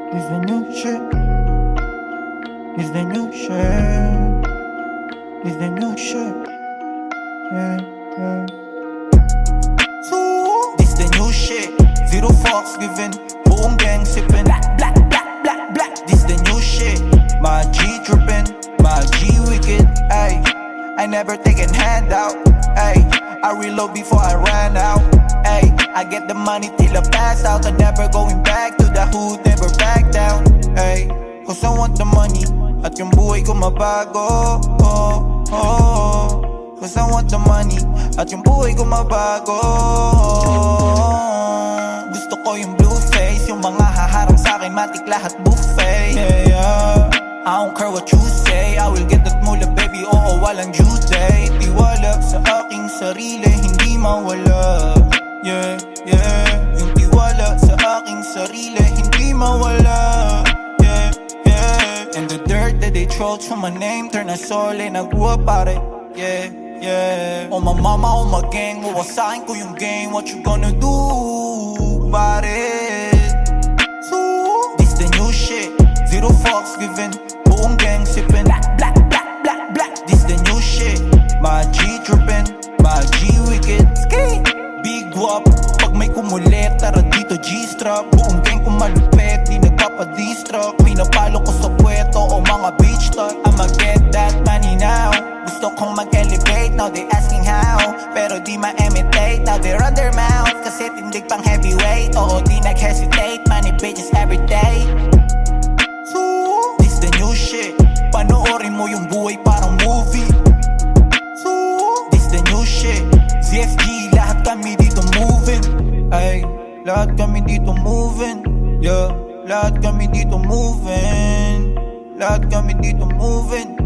This the new shit. This the new shit. This the new shit. Yeah, yeah. So, this the new shit. Zero fucks given. Buong gang sippin'. Black, black, black, black, black. This the new shit. My G drippin'. My G wicked. Ay, I never taken handout. Ay, I reload before I ran out. Ay, I get the money till I pass out. I'm never going back to the hood, never back down. Ay, cause I want the money at yung buhay ko mabago. Oh, oh, cause I want the money at yung buhay ko mabago. Gusto ko yung blue face, yung mga haharang sa'kin matik lahat buffet. Yeah, yeah. I don't care what you say, I will get that mula baby, oo walang due date. Tiwala sa aking sarili, hindi mawala. Yeah, yeah. Yung tiwala sa aking sarili, hindi mawala. Yeah, yeah. And the dirt that they throw to my name, turn a soul and I grew up out it. Yeah, yeah. Oh my mama, oh my gang, wawasakin ko yung game. What you gonna do about it? So, this the new shit. Zero fucks given. Buong gang sippin'. Black, black, black, black, black. This the new shit. My G drippin'. My G wicked. Ski. Big wop. Pag may kumulit, tara dito G-strap. Buong gang ko malupet, di nagpapadistruck. Pinapalo ko sa puweto o mga beach talk. I'ma get that money now. Gusto kong mag-elevate, now they asking how. Pero di ma-imitate, now they run their mouth. Kasi tindig pang heavyweight, oo di nag-hesitate. Money bitches everyday. So, this the new shit. Panoorin mo yung buhay parang movie. So, this the new shit. ZFG, lahat kami dito moving. Ay, lahat kami dito moving. Yeah, lahat kami dito moving. Lahat kami dito moving.